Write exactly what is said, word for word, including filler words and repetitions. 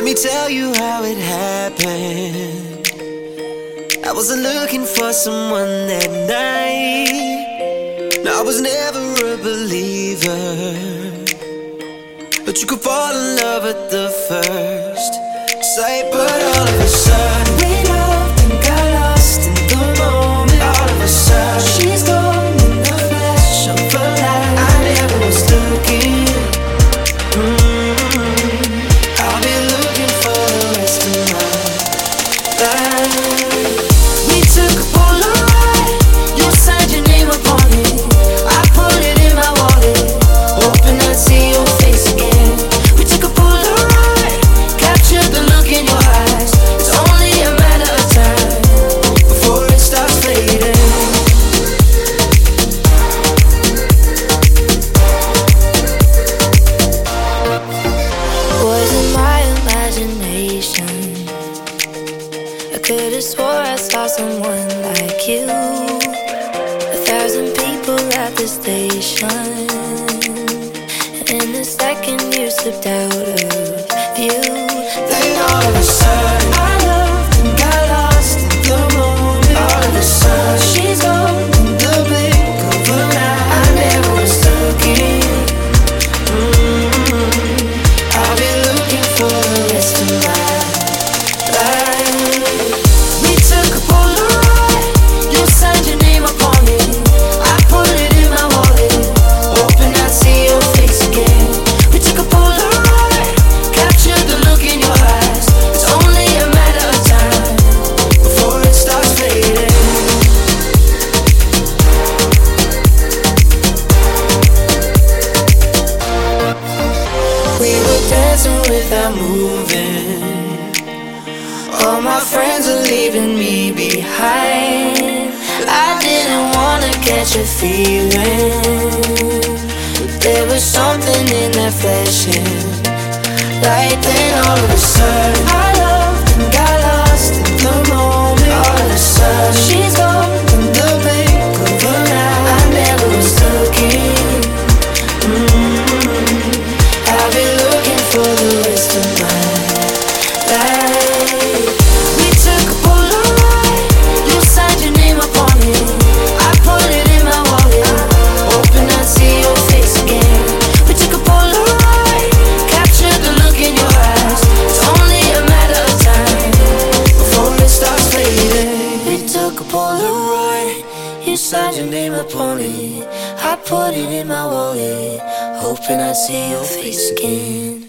me tell you how it happened. I wasn't looking for someone that night. No, I was never a believer, but you could fall in love at the first sight. But all of a sudden we loved and got lost in the moment. All of a sudden she's gone in the flash of a light. I never was looking. mm-hmm. I'll be looking for the rest of my life. We took a Polaroid, you signed your name upon it. I put it in my wallet, hoping I'd see your face again. We took a Polaroid, captured the look in your eyes. It's only a matter of time before it starts fading. Was it my imagination? I could've swore I saw someone like you. A thousand people at the station, and in a second you slipped out of view. Then all of a sudden I loved and got lost in the moment. All of a sudden she's gone in the blink of an eye. I never was looking. mm-hmm. I'll be looking for the rest of my life. We took a Polaroid, you signed your name upon it. I put it in my wallet, hoping I'd see your face again. We took a Polaroid, captured the look in your eyes. It's only a matter of time before it starts fading. We were dancing without moving. All my friends are leaving me behind. I didn't wanna catch a feeling, but there was something in that flashing light. Then all of a sudden I loved and got lost in the moment. All of a sudden she's gone in the blink of an eye. I never was looking. mm-hmm. I'll be looking for the rest of my life. We took a Polaroid, you signed your name upon it. I put it in my wallet, hoping I'd see your face again. We took a Polaroid, captured the look in your eyes. It's only a matter of time before it starts fading. We took a Polaroid, you signed your name upon it. I put it in my wallet, hoping I'd see your face again.